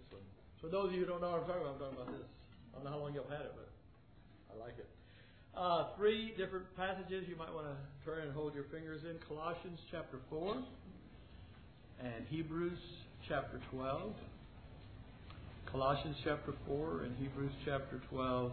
one. For those of you who don't know what I'm talking about this. I don't know how long you've had it, but I like it. 3 different passages you might want to turn and hold your fingers in. Colossians chapter 4 and Hebrews chapter 12. Colossians chapter 4 and Hebrews chapter 12.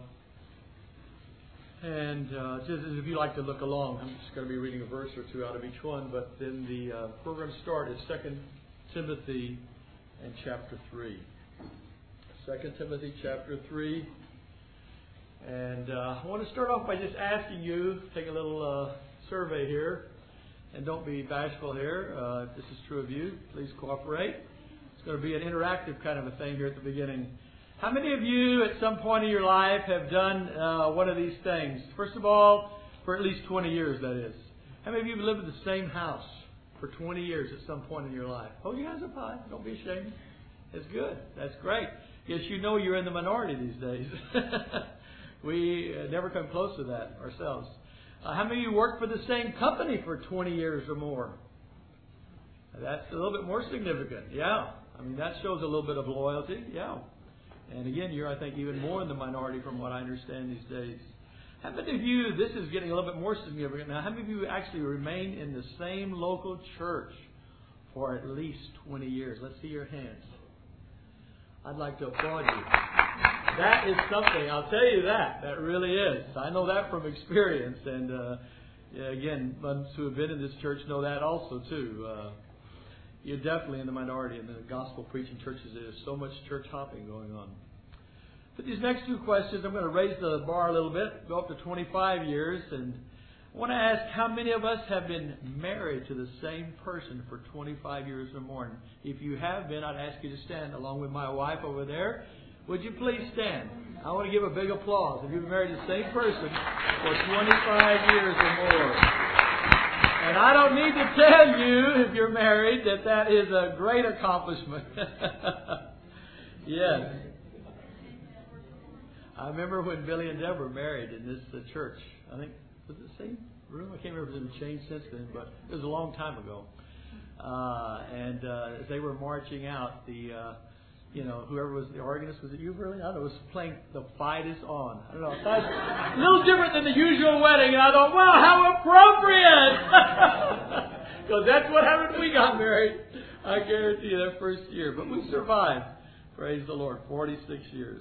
And just as if you like to look along, I'm just going to be reading a verse or 2 out of each one. But then the program start is 2 Timothy and chapter 3. 2 Timothy chapter 3. And I want to start off by just asking you, take a little survey here. And don't be bashful here. If this is true of you, please cooperate. It's going to be an interactive kind of a thing here at the beginning. How many of you at some point in your life have done one of these things? First of all, for at least 20 years, that is. How many of you have lived in the same house for 20 years at some point in your life? Hold your hands up high. Don't be ashamed. It's good. That's great. Yes, you know you're in the minority these days. We never come close to that ourselves. How many of you worked for the same company for 20 years or more? That's a little bit more significant. Yeah. I mean, that shows a little bit of loyalty. Yeah. And again, you're, I think, even more in the minority from what I understand these days. How many of you, this is getting a little bit more significant now, how many of you actually remain in the same local church for at least 20 years? Let's see your hands. I'd like to applaud you. That is something, I'll tell you that. That really is. I know that from experience. And again, ones who have been in this church know that also too. You're definitely in the minority in the gospel preaching churches. There's so much church hopping going on. But these next 2 questions, I'm going to raise the bar a little bit, go up to 25 years. And I want to ask how many of us have been married to the same person for 25 years or more. And if you have been, I'd ask you to stand along with my wife over there. Would you please stand? I want to give a big applause if you've been married to the same person for 25 years or more. And I don't need to tell you, if you're married, that that is a great accomplishment. Yes. I remember when Billy and Deborah married in this church. I think, was it the same room? I can't remember if it's been changed since then, but it was a long time ago. And as they were marching out, whoever was the organist, was it you, Burley? I don't know, was playing The Fight Is On. I don't know. That's a little different than the usual wedding. And I thought, wow, how appropriate! Because that's what happened when we got married. I guarantee you that first year. But we survived. Praise the Lord. 46 years.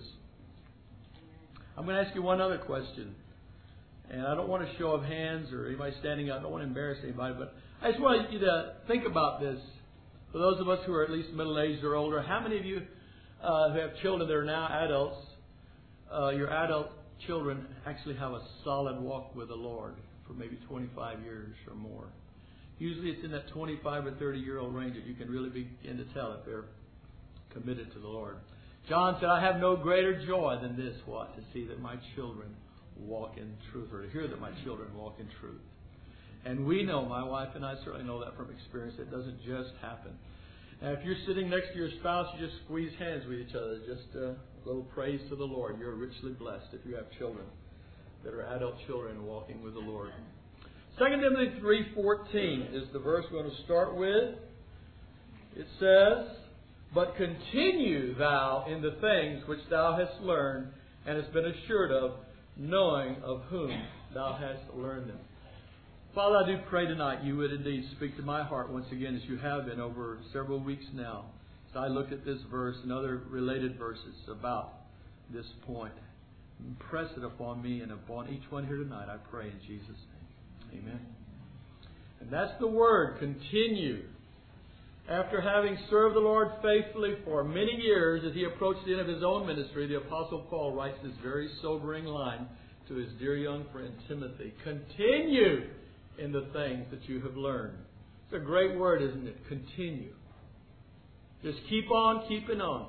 I'm going to ask you one other question. And I don't want a show of hands or anybody standing up. I don't want to embarrass anybody. But I just want you to think about this. For those of us who are at least middle-aged or older, how many of you who have children that are now adults, your adult children actually have a solid walk with the Lord for maybe 25 years or more? Usually it's in that 25 or 30-year-old range that you can really begin to tell if they're committed to the Lord. John said, I have no greater joy than this, what? To see that my children walk in truth, or to hear that my children walk in truth. And we know, my wife and I certainly know that from experience, it doesn't just happen. And if you're sitting next to your spouse, you just squeeze hands with each other. Just a little praise to the Lord. You're richly blessed if you have children that are adult children walking with the Lord. 2 Timothy 3:14 is the verse we're going to start with. It says, But continue thou in the things which thou hast learned and hast been assured of, knowing of whom thou hast learned them. Father, I do pray tonight you would indeed speak to my heart once again as you have been over several weeks now. As I look at this verse and other related verses about this point, impress it upon me and upon each one here tonight, I pray in Jesus' name. Amen. And that's the word, continue. After having served the Lord faithfully for many years, as he approached the end of his own ministry, the Apostle Paul writes this very sobering line to his dear young friend Timothy. Continue in the things that you have learned. It's a great word, isn't it? Continue. Just keep on keeping on.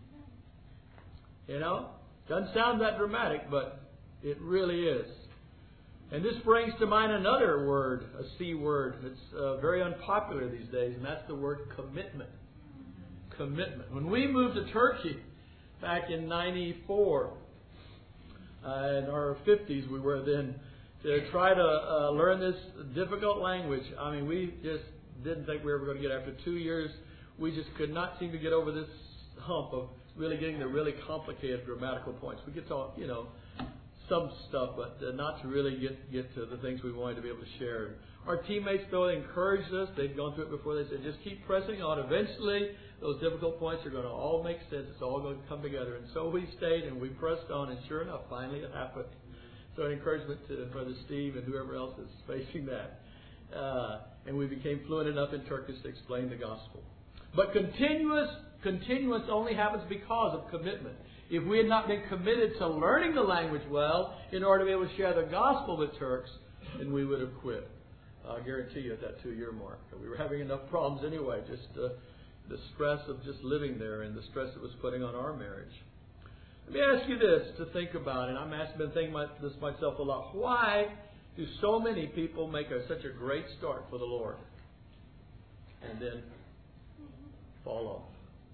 You know? Doesn't sound that dramatic, but it really is. And this brings to mind another word, a C word, that's very unpopular these days, and that's the word commitment. Commitment. When we moved to Turkey back in 94, in our 50s we were then, to try to learn this difficult language. I mean, we just didn't think we were going to get after 2 years. We just could not seem to get over this hump of really getting the really complicated grammatical points. We get to, some stuff, but not to really get to the things we wanted to be able to share. Our teammates, though, encouraged us. They'd gone through it before. They said, just keep pressing on. Eventually, those difficult points are going to all make sense. It's all going to come together. And so we stayed and we pressed on, and sure enough, finally it happened. So an encouragement to Brother Steve and whoever else is facing that. And we became fluent enough in Turkish to explain the gospel. But continuance only happens because of commitment. If we had not been committed to learning the language well in order to be able to share the gospel with Turks, then we would have quit. I'll guarantee you at that 2-year mark. We were having enough problems anyway, just the stress of just living there and the stress it was putting on our marriage. Let me ask you this to think about, and been thinking this myself a lot. Why do so many people make such a great start for the Lord and then fall off?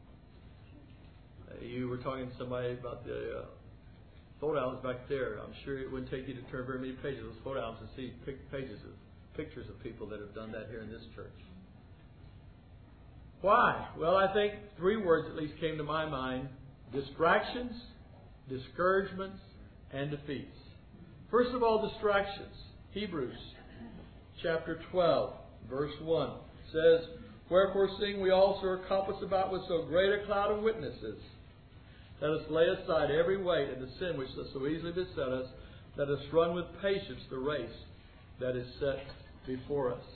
You were talking to somebody about the photo albums back there. I'm sure it wouldn't take you to turn very many pages of those photo albums and see pictures of people that have done that here in this church. Why? Well, I think 3 words at least came to my mind: distractions, discouragements, and defeats. First of all, distractions. Hebrews chapter 12, verse 1 says, "Wherefore, seeing we also are compassed about with so great a cloud of witnesses, let us lay aside every weight and the sin which does so easily beset us. Let us run with patience the race that is set before us."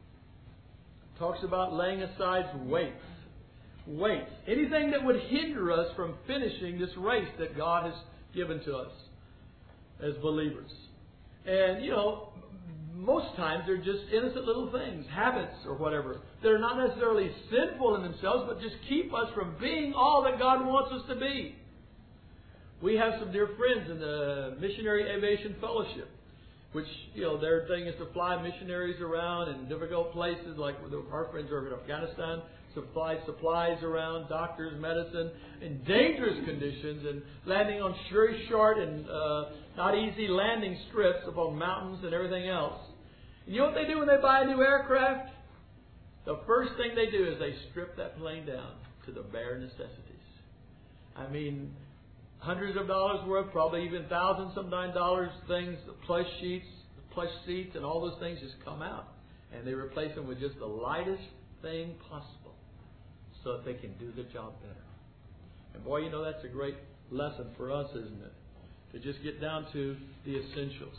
Talks about laying aside weights. Weights. Anything that would hinder us from finishing this race that God has given to us as believers. And, most times they're just innocent little things, habits or whatever. They're not necessarily sinful in themselves, but just keep us from being all that God wants us to be. We have some dear friends in the Missionary Aviation Fellowship, which, their thing is to fly missionaries around in difficult places, like our friends are in Afghanistan, supply supplies around, doctors, medicine, in dangerous conditions, and landing on very short and not easy landing strips upon mountains and everything else. And you know what they do when they buy a new aircraft? The first thing they do is they strip that plane down to the bare necessities. I mean, hundreds of dollars worth, probably even thousands, sometimes dollars, things, plush sheets, plush seats, and all those things just come out. And they replace them with just the lightest thing possible so that they can do the job better. And boy, that's a great lesson for us, isn't it? To just get down to the essentials.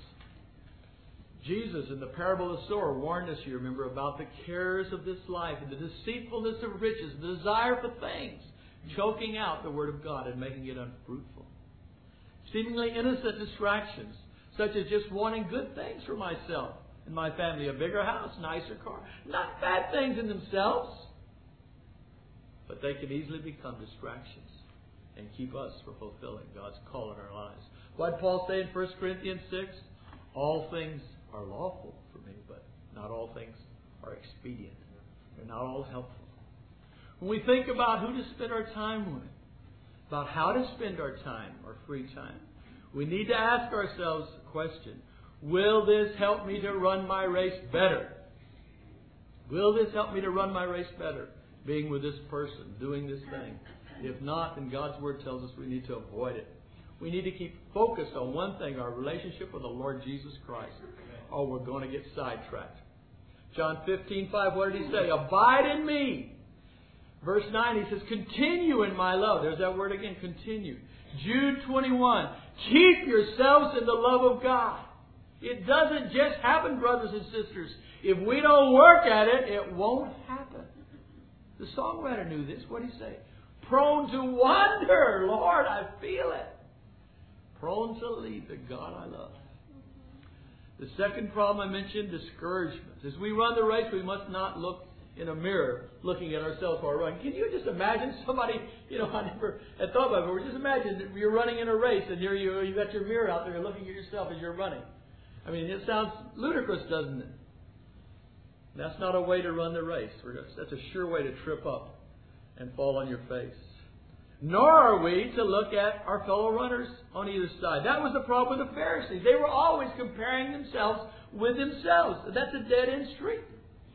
Jesus, in the parable of the sower, warned us, you remember, about the cares of this life and the deceitfulness of riches, the desire for things, choking out the Word of God and making it unfruitful. Seemingly innocent distractions, such as just wanting good things for myself and my family, a bigger house, nicer car. Not bad things in themselves, but they can easily become distractions and keep us from fulfilling God's call in our lives. What did Paul say in 1 Corinthians 6? All things are lawful for me, but not all things are expedient. They're not all helpful. When we think about who to spend our time with, about how to spend our time, our free time, we need to ask ourselves the question, will this help me to run my race better? Will this help me to run my race better? Being with this person, doing this thing. If not, then God's Word tells us we need to avoid it. We need to keep focused on one thing, our relationship with the Lord Jesus Christ, or we're going to get sidetracked. John 15:5, what did He say? Abide in me. Verse 9, He says, continue in my love. There's that word again, continue. Jude 21, keep yourselves in the love of God. It doesn't just happen, brothers and sisters. If we don't work at it, it won't happen. The songwriter knew this. What did he say? Prone to wander, Lord, I feel it. Prone to leave the God I love. The second problem I mentioned, discouragement. As we run the race, we must not look in a mirror looking at ourselves while running. Can you just imagine somebody, I never had thought about it, but just imagine that you're running in a race and you got your mirror out there, you're looking at yourself as you're running. I mean, it sounds ludicrous, doesn't it? That's not a way to run the race. That's a sure way to trip up and fall on your face. Nor are we to look at our fellow runners on either side. That was the problem with the Pharisees. They were always comparing themselves with themselves. That's a dead-end street.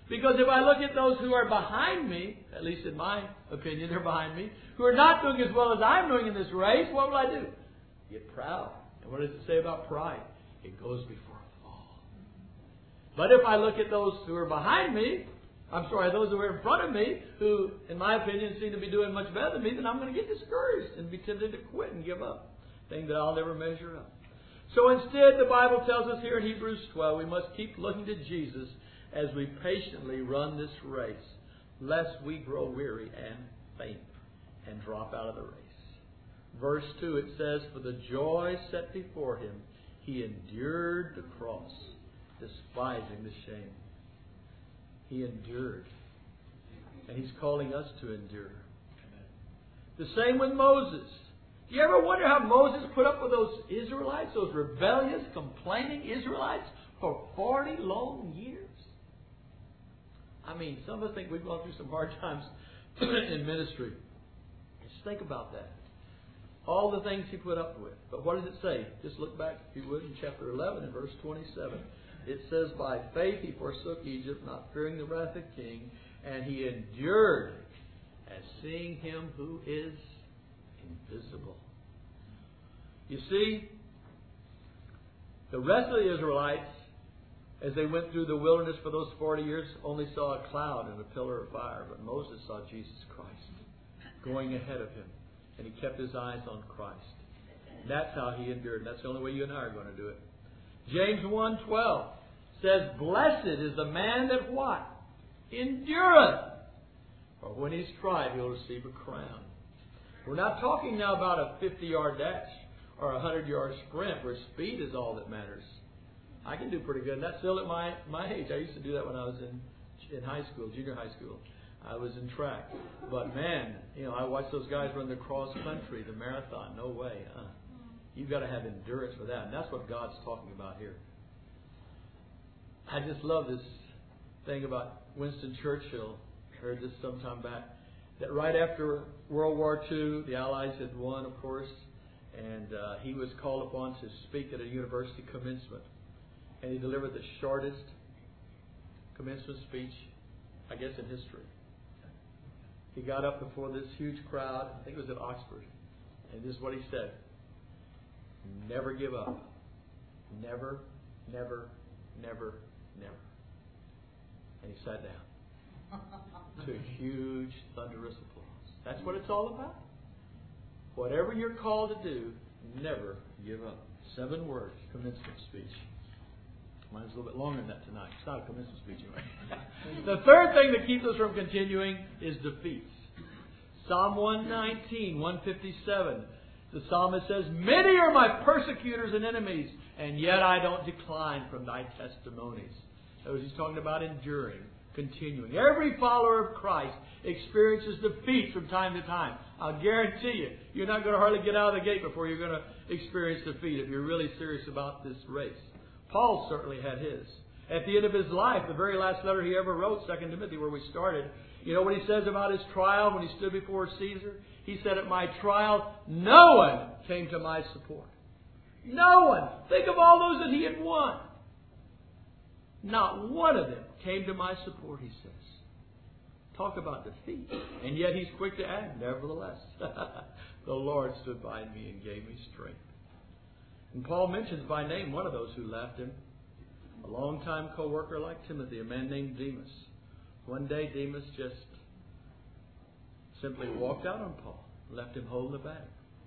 Because if I look at those who are behind me, at least in my opinion, they're behind me, who are not doing as well as I'm doing in this race, what will I do? Get proud. And what does it say about pride? It goes before a fall. But if I look at those who are behind me, those who are in front of me, who, in my opinion, seem to be doing much better than me, then I'm going to get discouraged and be tempted to quit and give up. Thing that I'll never measure up. So instead, the Bible tells us here in Hebrews 12, we must keep looking to Jesus as we patiently run this race, lest we grow weary and faint and drop out of the race. Verse 2, it says, "For the joy set before him, he endured the cross, despising the shame." He endured. And he's calling us to endure. The same with Moses. Do you ever wonder how Moses put up with those Israelites, those rebellious, complaining Israelites, for 40 long years? I mean, some of us think we've gone through some hard times in ministry. Just think about that. All the things he put up with. But what does it say? Just look back, if you would, in chapter 11 and verse 27. It says, "By faith he forsook Egypt, not fearing the wrath of the king, and he endured as seeing him who is invisible." You see, the rest of the Israelites, as they went through the wilderness for those 40 years, only saw a cloud and a pillar of fire. But Moses saw Jesus Christ going ahead of him. And he kept his eyes on Christ. And that's how he endured. And that's the only way you and I are going to do it. James 1:12 says, "Blessed is the man that" what? "Endureth. For when he's tried, he'll receive a crown." We're not talking now about a 50-yard dash or a 100-yard sprint where speed is all that matters. I can do pretty good. And that's still at my age. I used to do that when I was in high school, junior high school. I was in track. But man, I watched those guys run the cross country, the marathon. No way. You've got to have endurance for that. And that's what God's talking about here. I just love this thing about Winston Churchill. I heard this some time back. That right after World War II, the Allies had won, of course. And he was called upon to speak at a university commencement. And he delivered the shortest commencement speech, I guess, in history. He got up before this huge crowd. I think it was at Oxford. And this is what he said. "Never give up. Never, never, never, never." And he sat down to a huge, thunderous applause. That's what it's all about. Whatever you're called to do, never give up. 7 words, commencement speech. Mine's a little bit longer than that tonight. It's not a commencement speech anyway. The third thing that keeps us from continuing is defeats. Psalm 119, 157. The psalmist says, "Many are my persecutors and enemies, and yet I don't decline from thy testimonies." That was he's talking about enduring, continuing. Every follower of Christ experiences defeat from time to time. I'll guarantee you, you're not going to hardly get out of the gate before you're going to experience defeat if you're really serious about this race. Paul certainly had his. At the end of his life, the very last letter he ever wrote, 2 Timothy, where we started, you know what he says about his trial when he stood before Caesar? He said, "At my trial, no one came to my support." No one. Think of all those that he had won. Not one of them came to my support, he says. Talk about defeat. And yet he's quick to add, "Nevertheless, the Lord stood by me and gave me strength." And Paul mentions by name one of those who left him. A longtime co-worker like Timothy, a man named Demas. One day Demas just simply walked out on Paul, left him holding the bag.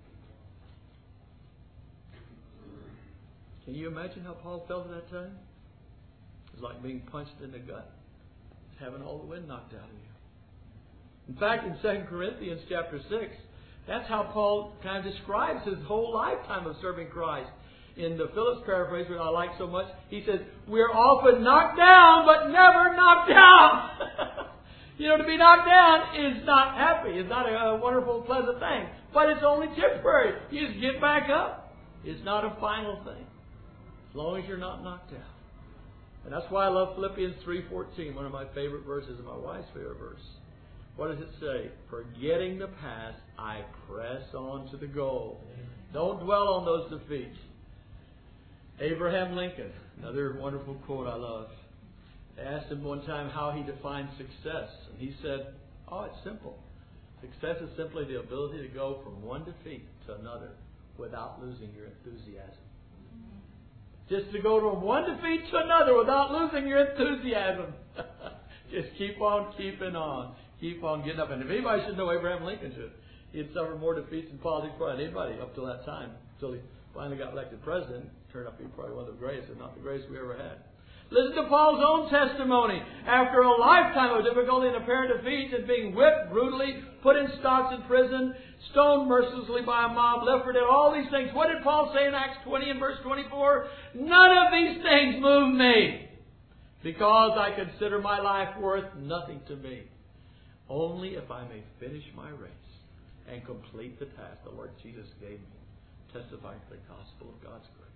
Can you imagine how Paul felt at that time? It was like being punched in the gut. It's having all the wind knocked out of you. In fact, in 2 Corinthians chapter 6, that's how Paul kind of describes his whole lifetime of serving Christ. In the Phillips paraphrase, which I like so much, he says, "We're often knocked down, but never knocked down." To be knocked down is not happy. It's not a wonderful, pleasant thing. But it's only temporary. You just get back up. It's not a final thing. As long as you're not knocked down. And that's why I love Philippians 3:14, one of my favorite verses and my wife's favorite verse. What does it say? "Forgetting the past, I press on to the goal." Don't dwell on those defeats. Abraham Lincoln, another wonderful quote I love. They asked him one time how he defined success. And he said, oh, it's simple. Success is simply the ability to go from one defeat to another without losing your enthusiasm. Just to go from one defeat to another without losing your enthusiasm. Just keep on keeping on. Keep on getting up. And if anybody should know Abraham Lincoln should, he had suffered more defeats in politics than anybody up till that time. Until he finally got elected president. Turned out to be probably one of the greatest, if not the greatest we ever had. Listen to Paul's own testimony. After a lifetime of difficulty and apparent defeat and being whipped brutally, put in stocks in prison, stoned mercilessly by a mob, left for dead, all these things. What did Paul say in Acts 20 and verse 24? None of these things move me, because I consider my life worth nothing to me, only if I may finish my race and complete the task the Lord Jesus gave me, testifying to the gospel of God's grace.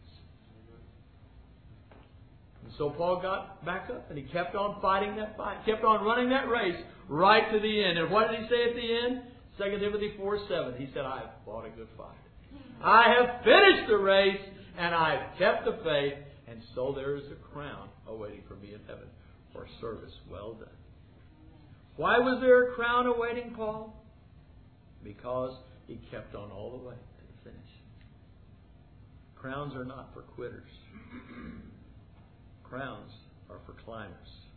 And so Paul got back up and he kept on fighting that fight, kept on running that race right to the end. And what did he say at the end? 2 Timothy 4:7. He said, I have fought a good fight. I have finished the race and I have kept the faith, and so there is a crown awaiting for me in heaven for service well done. Why was there a crown awaiting Paul? Because he kept on all the way to the finish. Crowns are not for quitters. Crowns are for climbers.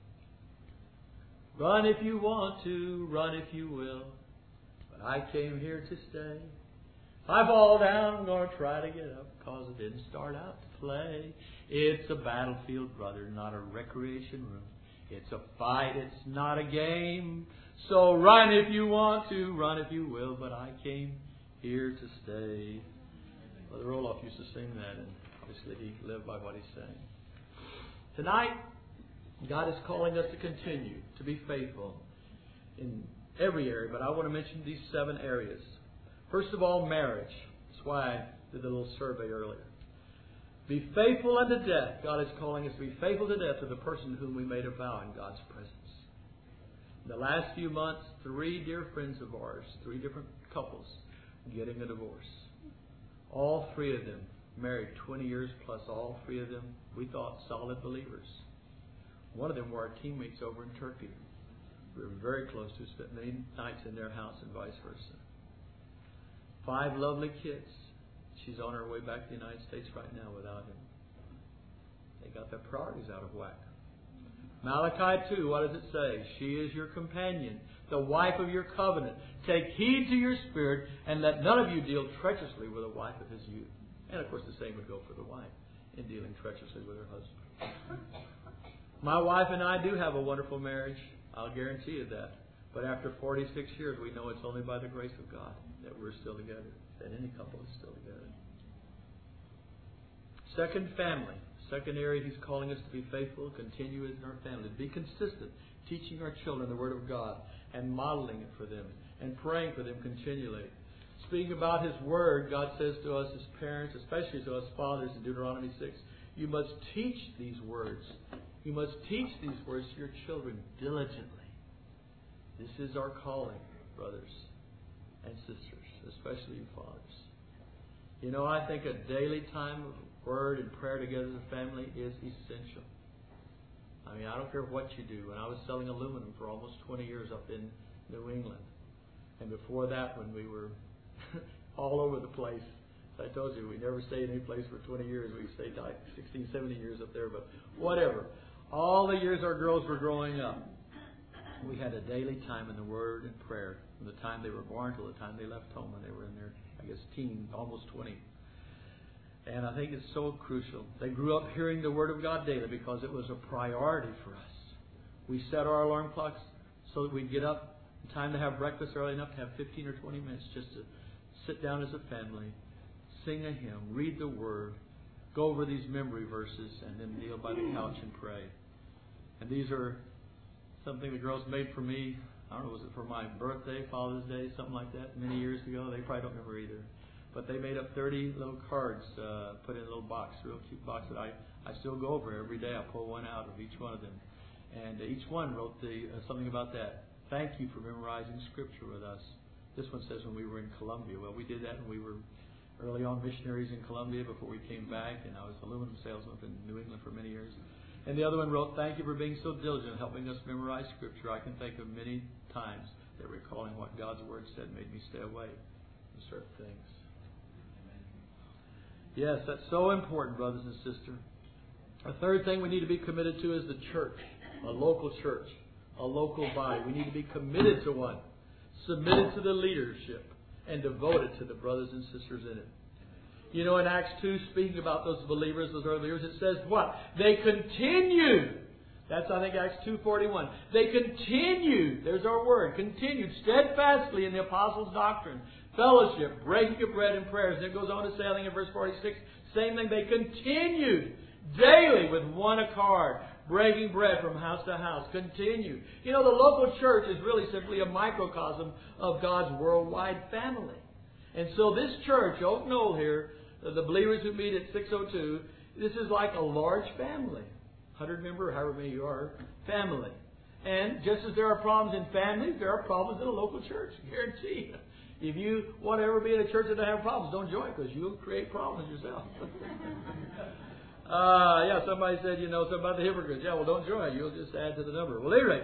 Run if you want to, run if you will, but I came here to stay. If I fall down, I'm going to try to get up, because I didn't start out to play. It's a battlefield, brother, not a recreation room. It's a fight, it's not a game. So run if you want to, run if you will, but I came here to stay. Brother Roloff used to sing that, and obviously he lived by what he sang. Tonight, God is calling us to continue to be faithful in every area, but I want to mention these 7 areas. First of all, marriage. That's why I did the little survey earlier. Be faithful unto death. God is calling us to be faithful to death to the person whom we made a vow in God's presence. In the last few months, 3 dear friends of ours, 3 different couples, getting a divorce. All 3 of them married 20 years plus, all 3 of them, we thought, solid believers. One of them were our teammates over in Turkey. We were very close to, spent many nights in their house and vice versa. 5 lovely kids. She's on her way back to the United States right now without him. They got their priorities out of whack. Malachi 2, what does it say? She is your companion, the wife of your covenant. Take heed to your spirit, and let none of you deal treacherously with a wife of his youth. And of course the same would go for the wife in dealing treacherously with her husband. My wife and I do have a wonderful marriage. I'll guarantee you that. But after 46 years, we know it's only by the grace of God that we're still together, that any couple is still together. Second, family. Second area He's calling us to be faithful, continue in our family. Be consistent, teaching our children the Word of God and modeling it for them and praying for them continually. Speaking about His Word, God says to us as parents, especially to us fathers in Deuteronomy 6, you must teach these words. You must teach these words to your children diligently. This is our calling, brothers and sisters, especially you fathers. You know, I think a daily time of word and prayer together as a family is essential. I mean, I don't care what you do. When I was selling aluminum for almost 20 years up in New England, and before that when we were all over the place, as I told you, we never stayed in any place for 20 years. We stayed like 16, 17 years up there, but whatever. All the years our girls were growing up, we had a daily time in the Word and prayer from the time they were born till the time they left home when they were in their, teen, almost 20. And I think it's so crucial. They grew up hearing the Word of God daily because it was a priority for us. We set our alarm clocks so that we'd get up in time to have breakfast early enough to have 15 or 20 minutes just to sit down as a family, sing a hymn, read the Word, go over these memory verses, and then kneel by the couch and pray. And these are something the girls made for me. I don't know, was it for my birthday, Father's Day, something like that, many years ago? They probably don't remember either. But they made up 30 little cards, put in a little box, real cute box that I still go over every day. I pull one out of each one of them. And each one wrote something about that. Thank you for memorizing Scripture with us. This one says when we were in Colombia. Well, we did that when we were early on missionaries in Colombia before we came back. And I was an aluminum salesman in New England for many years. And the other one wrote, "Thank you for being so diligent in helping us memorize Scripture. I can think of many times that recalling what God's Word said made me stay away from certain things." Yes, that's so important, brothers and sisters. A third thing we need to be committed to is the church, a local church, a local body. We need to be committed to one, submitted to the leadership, and devoted to the brothers and sisters in it. You know, in Acts 2, speaking about those believers, those early believers, it says what? They continued. That's, I think, Acts 2:41. They continued, there's our word, continued steadfastly in the apostles' doctrine, fellowship, breaking of bread, and prayers. And it goes on to say, I think in verse 46, same thing. They continued daily with one accord, breaking bread from house to house. Continued. You know, the local church is really simply a microcosm of God's worldwide family. And so this church, Oak Knoll here, the believers who meet at 602, this is like a large family. 100 member, however many you are, family. And just as there are problems in families, there are problems in a local church. Guarantee you. If you want to ever be in a church that doesn't have problems, don't join, because you'll create problems yourself. Somebody said, something about the hypocrites. Yeah, well, don't join. You'll just add to the number. Well, anyway.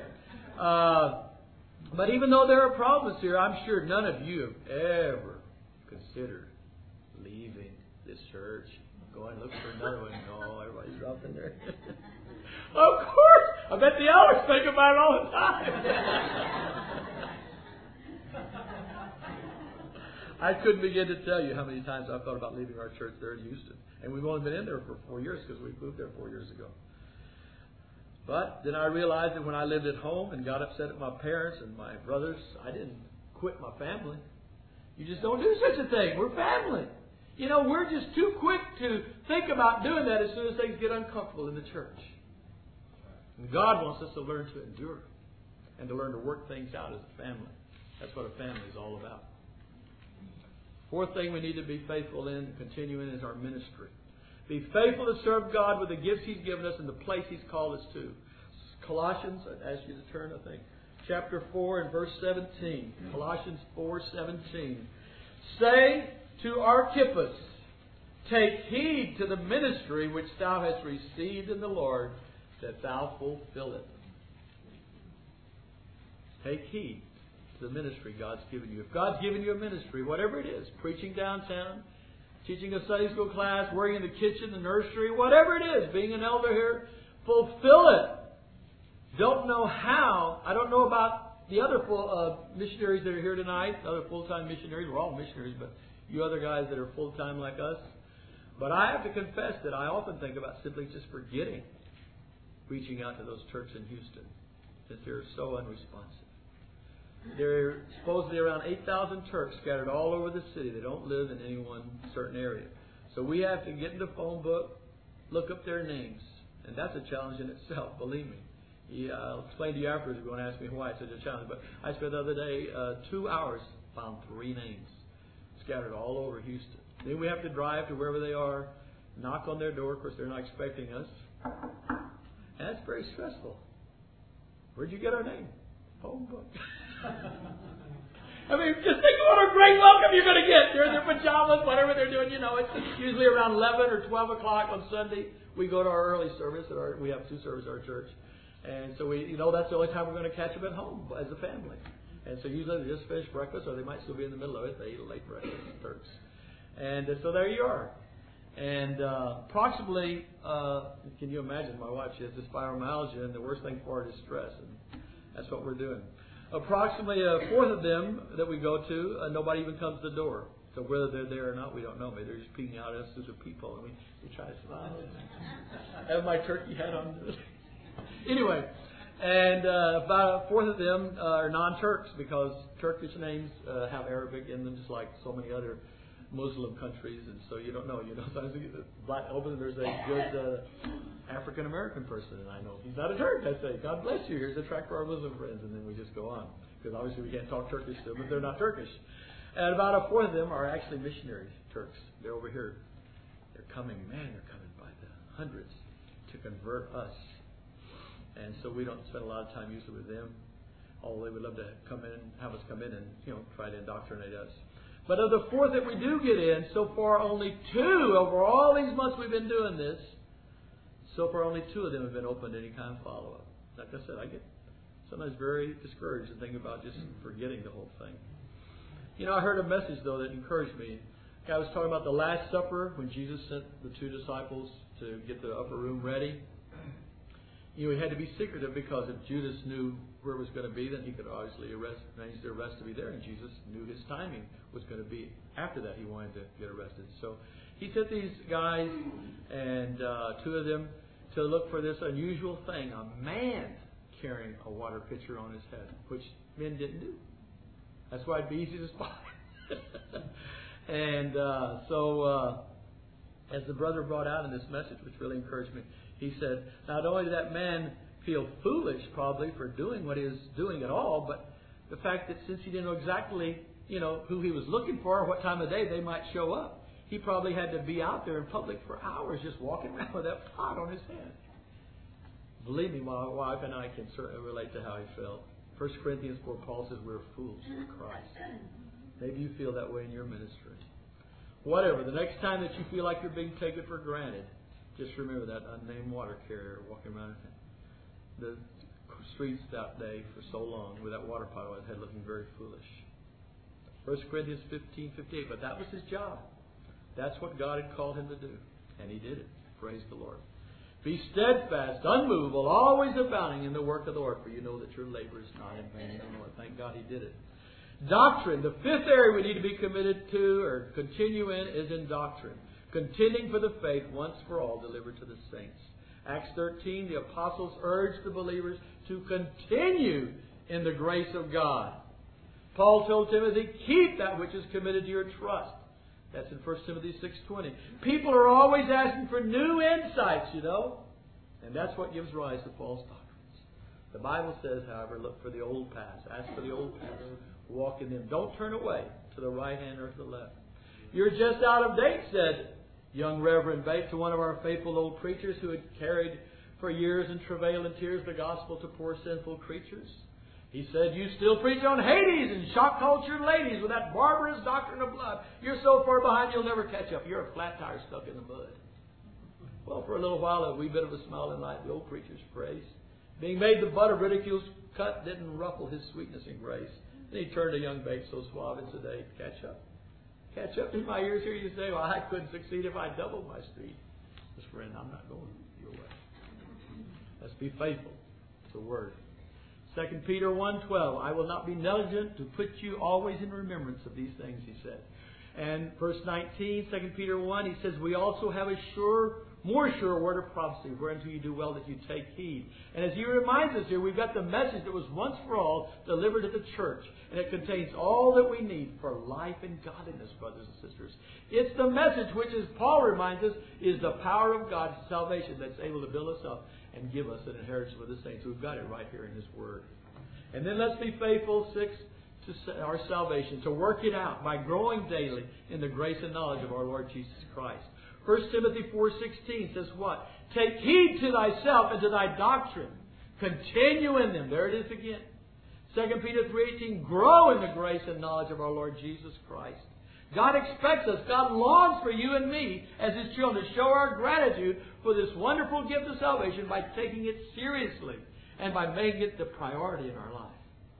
But even though there are problems here, I'm sure none of you have ever considered leaving this church, going look for another one. No, everybody's dropping there. Of course! I bet the elders think about it all the time. I couldn't begin to tell you how many times I've thought about leaving our church there in Houston. And we've only been in there for 4 years because we moved there 4 years ago. But then I realized that when I lived at home and got upset at my parents and my brothers, I didn't quit my family. You just don't do such a thing. We're family. We're just too quick to think about doing that as soon as things get uncomfortable in the church. And God wants us to learn to endure and to learn to work things out as a family. That's what a family is all about. Fourth thing we need to be faithful in and continue in is our ministry. Be faithful to serve God with the gifts He's given us and the place He's called us to. Colossians, I'd ask you to turn, I think. Chapter 4 and verse 17. Colossians 4:17. Say to Archippus, take heed to the ministry which thou hast received in the Lord, that thou fulfill it. Take heed to the ministry God's given you. If God's given you a ministry, whatever it is, preaching downtown, teaching a Sunday school class, working in the kitchen, the nursery, whatever it is, being an elder here, fulfill it. Don't know how. I don't know about the other missionaries that are here tonight, other full-time missionaries. We're all missionaries, but you other guys that are full-time like us. But I have to confess that I often think about simply just forgetting reaching out to those Turks in Houston, since they're so unresponsive. There are supposedly around 8,000 Turks scattered all over the city. They don't live in any one certain area. So we have to get in the phone book, look up their names. And that's a challenge in itself, believe me. Yeah, I'll explain to you afterwards if you want to ask me why it's such a challenge. But I spent the other day 2 hours, found 3 names scattered all over Houston. Then we have to drive to wherever they are, knock on their door. Of course, they're not expecting us. And that's very stressful. Where'd you get our name? Phone book. I mean, just think what a great welcome you're going to get. They're in their pajamas, whatever they're doing. It's usually around 11 or 12 o'clock on Sunday. We go to our early service. We have 2 services at our church. And so that's the only time we're going to catch them at home as a family. And so usually they just finished breakfast, or they might still be in the middle of it. They eat a late breakfast, Turks. And so there you are. And approximately, can you imagine? My wife, she has this fibromyalgia, and the worst thing for her is stress. And that's what we're doing. Approximately a fourth of them that we go to, nobody even comes to the door. So whether they're there or not, we don't know. Maybe they're just peeking out at us as a peephole, and we try to smile. I have my turkey hat on. Anyway, and about a fourth of them are non-Turks, because Turkish names have Arabic in them, just like so many other Muslim countries, and so you don't know. Sometimes there's a good African American person, and I know he's not a Turk. I say, God bless you. Here's a tract for our Muslim friends, and then we just go on, because obviously we can't talk Turkish to them if they're not Turkish. And about a fourth of them are actually missionary Turks. They're over here. They're coming by the hundreds to convert us. And so we don't spend a lot of time usually with them, although they would love to have us come in and try to indoctrinate us. But of the fourth that we do get in, so far only 2 over all these months we've been doing this. So far, only 2 of them have been open to any kind of follow-up. Like I said, I get sometimes very discouraged and think about just forgetting the whole thing. I heard a message, though, that encouraged me. A guy was talking about the Last Supper when Jesus sent the 2 disciples to get the upper room ready. He had to be secretive because if Judas knew where it was going to be, then he could obviously arrange the arrest to be there. And Jesus knew his timing was going to be after that. He wanted to get arrested. So he sent these guys and 2 of them to look for this unusual thing, a man carrying a water pitcher on his head, which men didn't do. That's why it'd be easy to spot. And so as the brother brought out in this message, which really encouraged me, he said, not only did that man feel foolish probably for doing what he was doing at all, but the fact that since he didn't know exactly, who he was looking for or what time of day they might show up, he probably had to be out there in public for hours just walking around with that pot on his head. Believe me, my wife and I can certainly relate to how he felt. 1 Corinthians 4, Paul says we're fools for Christ. Maybe you feel that way in your ministry. Whatever, the next time that you feel like you're being taken for granted, just remember that unnamed water carrier walking around the streets that day for so long with that water pot on his head looking very foolish. 1 Corinthians 15:58, but that was his job. That's what God had called him to do. And he did it. Praise the Lord. Be steadfast, unmovable, always abounding in the work of the Lord, for you know that your labor is not in vain in the Lord. Thank God he did it. Doctrine. The 5th area we need to be committed to or continue in is in doctrine. Contending for the faith once for all delivered to the saints. Acts 13, the apostles urged the believers to continue in the grace of God. Paul told Timothy, keep that which is committed to your trust. That's in 1 Timothy 6:20. People are always asking for new insights, and that's what gives rise to false doctrines. The Bible says, however, look for the old paths. Ask for the old paths. Walk in them. Don't turn away to the right hand or to the left. You're just out of date, said young Reverend Bates to one of our faithful old preachers who had carried for years in travail and tears the gospel to poor sinful creatures. He said, you still preach on Hades and shock culture ladies with that barbarous doctrine of blood. You're so far behind you'll never catch up. You're a flat tire stuck in the mud. Well, for a little while, a wee bit of a smile in light, the old preacher's praise. Being made the butt of ridicule's cut didn't ruffle his sweetness and grace. Then he turned to young Bates so suave and sedate, catch up. Catch up. In my ears hear you say, well, I couldn't succeed if I doubled my speed. Just friend, I'm not going your way. Let's be faithful to the Word. 2 Peter 1:12, I will not be negligent to put you always in remembrance of these things, he said. And verse 19, 2 Peter 1, he says, we also have a more sure word of prophecy, whereunto you do well that you take heed. And as he reminds us here, we've got the message that was once for all delivered to the church. And it contains all that we need for life and godliness, brothers and sisters. It's the message which, as Paul reminds us, is the power of God's salvation that's able to build us up and give us an inheritance with the saints. We've got it right here in His Word. And then let's be faithful, 6, to our salvation, to work it out by growing daily in the grace and knowledge of our Lord Jesus Christ. 1 Timothy 4:16 says what? Take heed to thyself and to thy doctrine. Continue in them. There it is again. 2 Peter 3:18, grow in the grace and knowledge of our Lord Jesus Christ. God expects us, God longs for you and me as His children to show our gratitude for this wonderful gift of salvation by taking it seriously and by making it the priority in our life.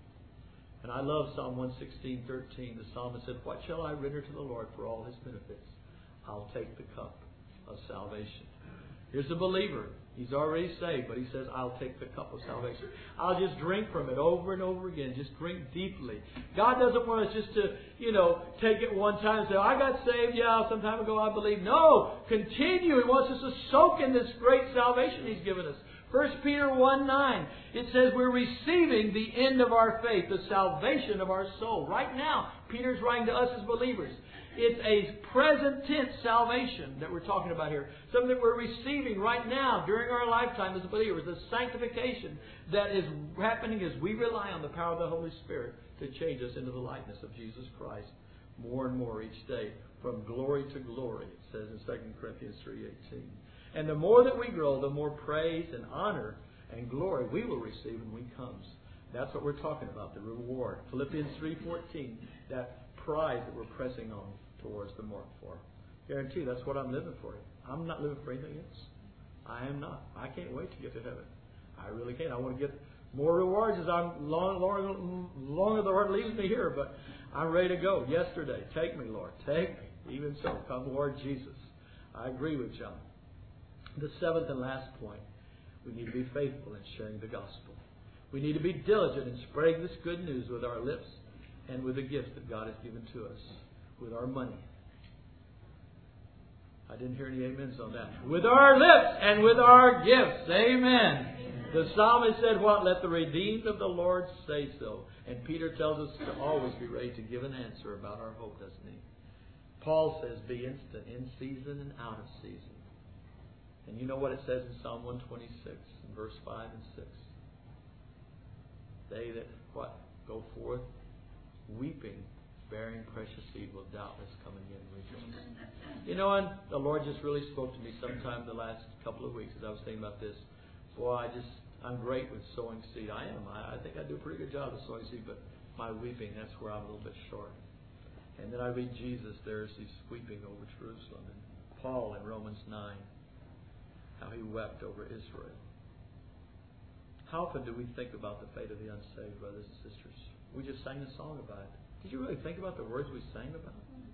And I love Psalm 116:13. The psalmist said, what shall I render to the Lord for all His benefits? I'll take the cup of salvation. Here's a believer. He's already saved, but he says, I'll take the cup of salvation. I'll just drink from it over and over again. Just drink deeply. God doesn't want us just to, take it one time and say, I got saved, some time ago I believe. No, continue. He wants us to soak in this great salvation He's given us. 1 Peter 1:9, it says we're receiving the end of our faith, the salvation of our soul. Right now, Peter's writing to us as believers. It's a present tense salvation that we're talking about here. Something that we're receiving right now during our lifetime as believers. The sanctification that is happening as we rely on the power of the Holy Spirit to change us into the likeness of Jesus Christ more and more each day. From glory to glory, it says in 2 Corinthians 3:18. And the more that we grow, the more praise and honor and glory we will receive when we comes. That's what we're talking about, the reward. Philippians 3:14, that prize that we're pressing on towards the mark for. Guarantee that's what I'm living for. I'm not living for anything else. I am not. I can't wait to get to heaven. I really can't. I want to get more rewards as I'm longer the Lord leaves me here. But I'm ready to go. Yesterday, take me, Lord. Take me. Even so, come, Lord Jesus. I agree with John. The seventh and last point, we need to be faithful in sharing the gospel. We need to be diligent in spreading this good news with our lips and with the gifts that God has given to us, with our money. I didn't hear any amens on that. With our lips and with our gifts. Amen. The psalmist said what? Let the redeemed of the Lord say so. And Peter tells us to always be ready to give an answer about our hope, doesn't he? Paul says, be instant, in season and out of season. And you know what it says in Psalm 126, in verse 5 and 6. They that, what? Go forth weeping, bearing precious seed will doubtless come again rejoicing. You know, and the Lord just really spoke to me sometime the last couple of weeks as I was thinking about this. Boy, I'm great with sowing seed. I am. I think I do a pretty good job of sowing seed, but my weeping, that's where I'm a little bit short. And then I read Jesus there as he's weeping over Jerusalem. And Paul in Romans 9, how he wept over Israel. How often do we think about the fate of the unsaved, brothers and sisters? We just sang a song about it. Did you really think about the words we sang about?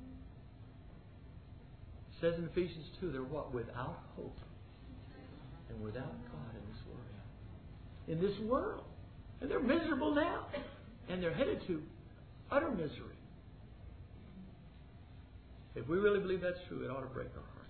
It says in Ephesians 2, they're what? Without hope and without God in this world. In this world. And they're miserable now. And they're headed to utter misery. If we really believe that's true, it ought to break our hearts.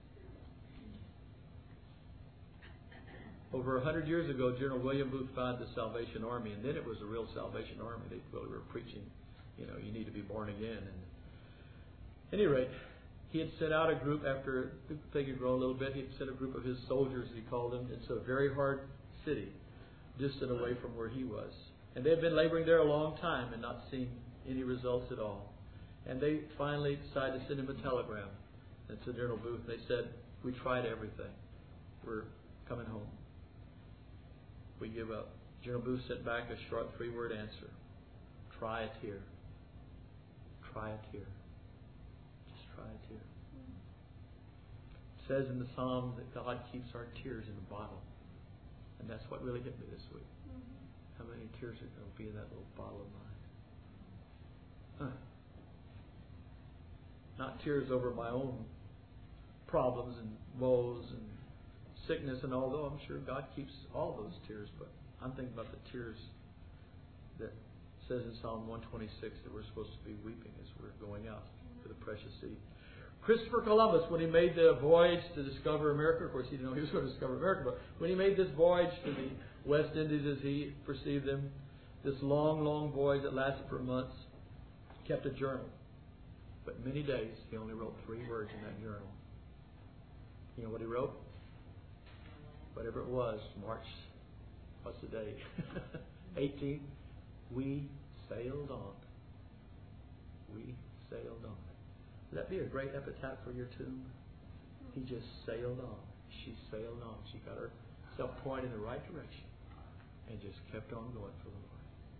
Over 100 years ago, General William Booth founded the Salvation Army, and then it was a real Salvation Army. They really were preaching, you need to be born again. And at any rate, he had sent out a group after the thing had grown a little bit. He had sent a group of his soldiers, he called them. It's a very hard city, distant away from where he was. And they had been laboring there a long time and not seeing any results at all. And they finally decided to send him a telegram. And to General Booth, they said, we tried everything. We're coming home. We give up. General Booth sent back a short 3-word answer. Try it here. Try it here. Just try it here. It says in the Psalm that God keeps our tears in a bottle. And that's what really hit me this week. How many tears are going to be in that little bottle of mine? Not tears over my own problems and woes and sickness, and although I'm sure God keeps all those tears, but I'm thinking about the tears that says in Psalm 126 that we're supposed to be weeping as we're going out for the precious seed. Christopher Columbus, when he made the voyage to discover America, of course he didn't know he was going to discover America, but when he made this voyage to the West Indies as he perceived them, this long, long voyage that lasted for months, kept a journal. But many days he only wrote 3 words in that journal. You know what he wrote? Whatever it was, March, what's the date? 18th, we sailed on. We sailed on. Would that be a great epitaph for your tomb? He just sailed on. She sailed on. She got herself pointed in the right direction and just kept on going for the Lord.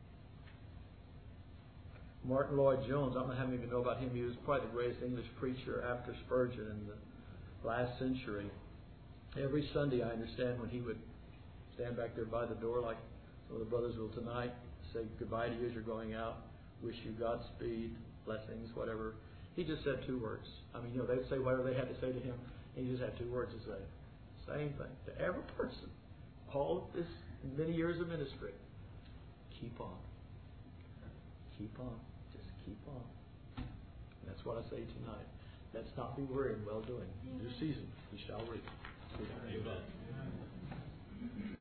Martin Lloyd-Jones, I don't know how many of you know about him. He was probably the greatest English preacher after Spurgeon in the last century. Every Sunday, I understand, when he would stand back there by the door like some of the brothers will tonight, say goodbye to you as you're going out, wish you Godspeed, blessings, whatever. He just said 2 words. I mean, they'd say whatever they had to say to him, and he just had 2 words to say. Same thing to every person. All of this many years of ministry. Keep on. Keep on. Just keep on. And that's what I say tonight. Let's not be weary in well-doing. Due season, we shall reap.